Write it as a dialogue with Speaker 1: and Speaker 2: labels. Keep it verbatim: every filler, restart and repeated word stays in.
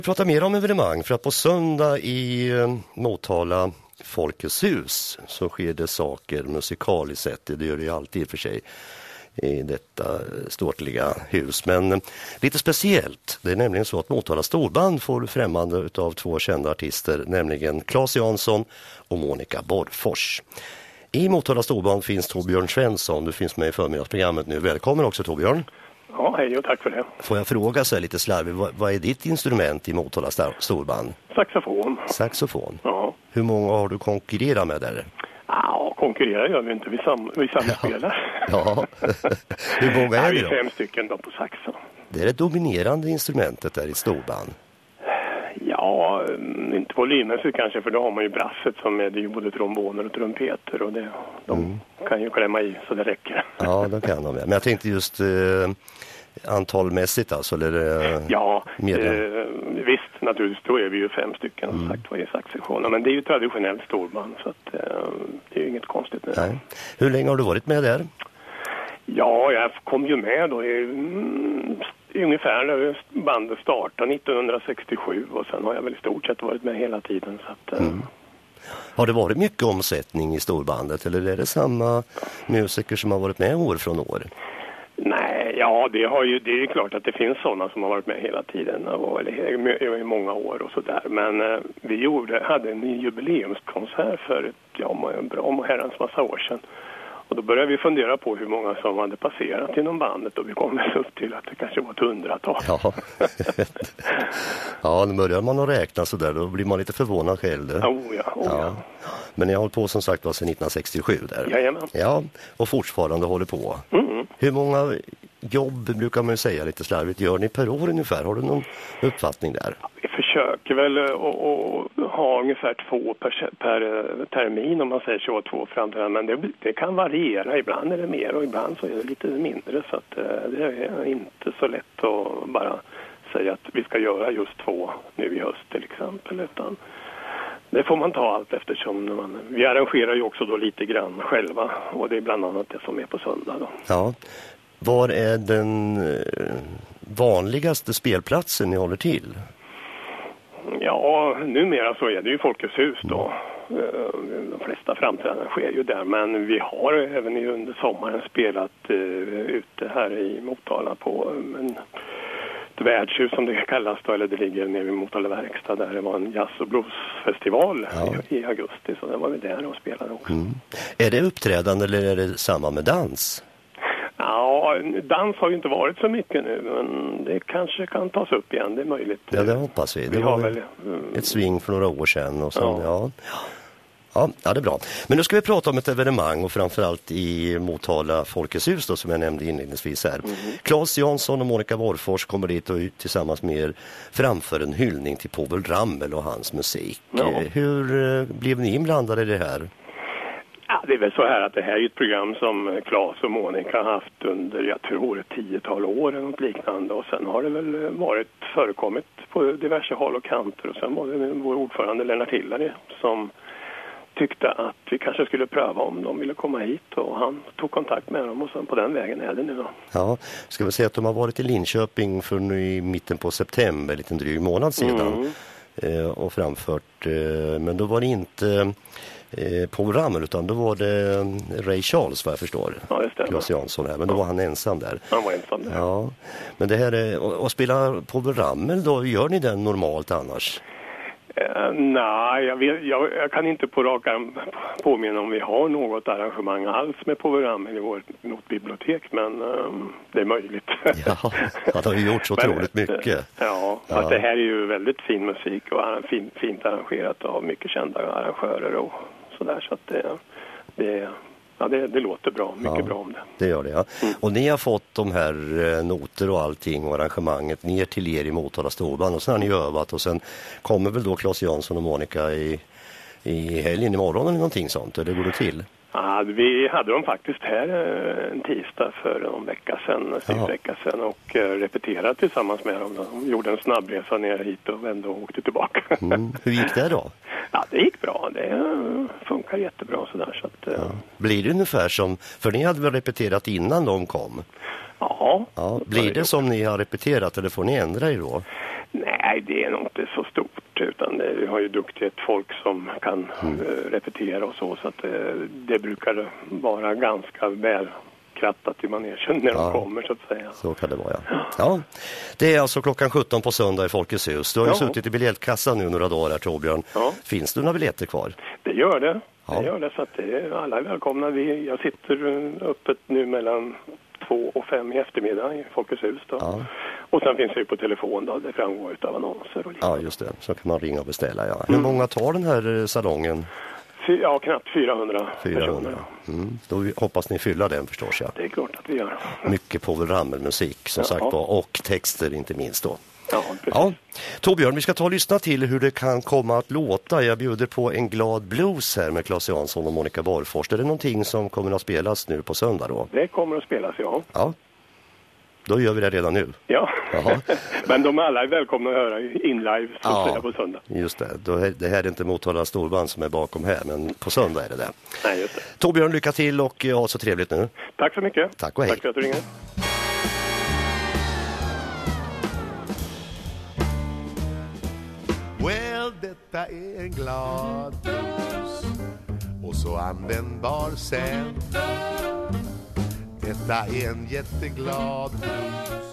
Speaker 1: Vi pratar mer om evenemang för att på söndag i Motala Folkets hus så sker det saker musikaliskt sett. Det gör det ju alltid för sig i detta ståtliga hus. Men lite speciellt, det är nämligen så att Motala Storband får främmande av två kända artister, nämligen Claes Jansson och Monica Borgfors. I Motala Storband finns Torbjörn Svensson, du finns med i förmiddagsprogrammet nu. Välkommen också Torbjörn.
Speaker 2: Ja, hej och tack för det.
Speaker 1: Får jag fråga så här lite slarvigt, vad, vad är ditt instrument i Motala Storband?
Speaker 2: Saxofon.
Speaker 1: Saxofon?
Speaker 2: Ja.
Speaker 1: Hur många har du konkurrerat med där?
Speaker 2: Ja, konkurrerar gör vi inte, vi, sam vi samspelar.
Speaker 1: Ja, hur många är
Speaker 2: ja,
Speaker 1: det
Speaker 2: vi
Speaker 1: då?
Speaker 2: är fem stycken då på saxon.
Speaker 1: Det är det dominerande instrumentet där i storband.
Speaker 2: Ja, inte volymmässigt kanske, för då har man ju brasset som är, det är ju både tromboner och trumpeter och det, de mm. kan ju klämma i så det räcker.
Speaker 1: Ja, de kan de. Men jag tänkte just eh, antalmässigt alltså, eller eh,
Speaker 2: ja, eh, visst, naturligtvis, då är vi ju fem stycken mm. sagt vad är saxofoner, men det är ju traditionellt storband så att, eh, det är ju inget konstigt med det.
Speaker 1: Hur länge har du varit med där?
Speaker 2: Ja, jag kom ju med då i, mm, ungefär när bandet startade nittonhundrasextiosju och sen har jag väl i stort sett varit med hela tiden. Så att, mm.
Speaker 1: Har det varit mycket omsättning i storbandet eller är det samma musiker som har varit med år från år?
Speaker 2: Nej, ja det, har ju, det är klart att det finns sådana som har varit med hela tiden och, eller, i många år och sådär. Men eh, vi gjorde, hade en jubileumskonsert för ett, ja, en bra herrans massa år sedan. Och då började vi fundera på hur många som hade passerat inom bandet och vi kom väl upp till att det kanske var ett hundratal.
Speaker 1: Ja, ja då börjar man att räkna så där, då blir man lite förvånad själv.
Speaker 2: Oh ja, oh ja.
Speaker 1: Ja. Men jag har hållit på som sagt var sedan nittonhundrasextiosju där.
Speaker 2: Jajamän.
Speaker 1: Ja, och fortfarande håller på.
Speaker 2: Mm.
Speaker 1: Hur många jobb brukar man säga lite slarvigt gör ni per år ungefär? Har du någon uppfattning där?
Speaker 2: Vi försöker väl att ha ungefär två per, per termin om man säger tjugotvå framträdanden. Men det, det kan variera. Ibland är det mer och ibland så är det lite mindre. Så att det är inte så lätt att bara säga att vi ska göra just två nu i höst till exempel. Utan det får man ta allt eftersom man, vi arrangerar ju också då lite grann själva. Och det är bland annat det som är på söndag då.
Speaker 1: Ja. Var är den vanligaste spelplatsen ni håller till?
Speaker 2: Ja, numera så är det ju Folkets hus då. De flesta framträdanden sker ju där. Men vi har även under sommaren spelat uh, ute här i Motala på en, ett värdshus som det kallas då. Eller det ligger nere i Motala verkstad där det var en jazz- och bluesfestival ja. i, i augusti. Så där var vi där och spelade också. Mm.
Speaker 1: Är det uppträdande eller är det samma med dans?
Speaker 2: Ja, dans har ju inte varit så mycket nu, men det kanske kan tas upp igen, det är möjligt.
Speaker 1: Ja, det hoppas vi. Det vi var väl, mm, ett sving för några år sedan. Och sen, ja. Ja. Ja, ja, det är bra. Men nu ska vi prata om ett evenemang och framförallt i Motala Folkets hus då, som jag nämnde inledningsvis här. Mm. Claes Jansson och Monica Borgfors kommer dit och tillsammans med er framför en hyllning till Povel Ramel och hans musik. Ja. Hur blev ni inblandade i det här?
Speaker 2: Ja, det är väl så här att det här är ett program som Claes och Monica har haft under, jag tror, ett tiotal år eller något liknande. Och sen har det väl varit förekommit på diverse håll och kanter. Och sen var det vår ordförande Lennart Hillary som tyckte att vi kanske skulle pröva om de ville komma hit. Och han tog kontakt med dem och sen på den vägen är det nu då. Ja,
Speaker 1: ska vi säga att de har varit i Linköping för nu i mitten på september, lite en dryg månad sedan. Mm. Eh, och framfört, eh, men då var det inte Eh, på Ramel utan då var det Ray Charles vad jag förstår.
Speaker 2: Ja, det stämmer.
Speaker 1: Claes Jansson här, men då var han ensam där.
Speaker 2: Han var ensam där.
Speaker 1: Ja, men det här är, och, och spela på Ramel då, gör ni den normalt annars?
Speaker 2: Uh, nej, jag, vet, jag, jag kan inte på rak arm påminna om vi har något arrangemang alls med Povel Ramel i vårt något bibliotek, men um, det är möjligt.
Speaker 1: Ja, han har ju gjort så otroligt mycket.
Speaker 2: Ja, ja. Att det här är ju väldigt fin musik och fin, fint arrangerat av mycket kända arrangörer och sådär, så att det, det, ja, det, det låter bra, mycket ja, bra om det.
Speaker 1: Det gör det, ja. Mm. Och ni har fått de här noter och allting och arrangemanget ner till er i Motala Storband och sen har ni övat och sen kommer väl då Claes Jansson och Monica i, i helgen imorgon eller någonting sånt, eller går det till?
Speaker 2: Ja, vi hade dem faktiskt här en tisdag för en vecka sedan, en vecka sedan och repeterade tillsammans med dem. De gjorde en snabbresa ner hit och vände och åkte tillbaka.
Speaker 1: Mm. Hur gick det då?
Speaker 2: Ja, det gick bra. Det funkar jättebra sådär. Så att,
Speaker 1: ja. Blir det ungefär som, för ni hade väl repeterat innan de kom?
Speaker 2: Ja.
Speaker 1: Ja, blir det som ni har repeterat eller får ni ändra er då?
Speaker 2: Nej, det är nog inte så stort, utan det, vi har ju duktigt folk som kan mm. uh, repetera och så, så att uh, det brukar vara ganska väl krattat i manegen när ja. de kommer, så att säga.
Speaker 1: Så kan det vara, ja. ja. Det är alltså klockan sjutton på söndag i Folkets hus. Du har ju ja. suttit i biljettkassan nu några dagar här, Torbjörn. Ja. Finns det några biljetter kvar?
Speaker 2: Det gör det. Ja. Det gör det, så att det är, alla är välkomna. Vi, jag sitter öppet nu mellan två och fem i eftermiddag i Folkets hus då. Ja. Och sen finns det ju på telefon då, det framgår utav annonser och
Speaker 1: ja, just det. Så kan man ringa och beställa, ja. Mm. Hur många tar den här salongen?
Speaker 2: Fy, ja, knappt fyrahundra, fyrahundra. personer.
Speaker 1: Mm. Då hoppas ni fylla den, förstås jag.
Speaker 2: Det är klart att vi gör.
Speaker 1: Mycket Povel Ramel-musik, som ja. sagt var, och texter inte minst då.
Speaker 2: Ja, precis.
Speaker 1: Ja. Torbjörn, vi ska ta och lyssna till hur det kan komma att låta. Jag bjuder på en glad blues här med Claes Jansson och Monica Borgfors. Är det någonting som kommer att spelas nu på söndag då?
Speaker 2: Det kommer att spelas, ja.
Speaker 1: Ja. Då gör vi det redan nu.
Speaker 2: Ja, men de alla är välkomna att höra in live ja, på söndag.
Speaker 1: Just det. Då är, det här är inte Motala storband som är bakom här, men på söndag är det det.
Speaker 2: Nej, just det.
Speaker 1: Torbjörn, lycka till och ha så trevligt nu.
Speaker 2: Tack så mycket.
Speaker 1: Tack och hej.
Speaker 2: Tack för att du ringer.
Speaker 3: Well, detta är en glad blues och så användbar sen. Detta är en jätteglad blues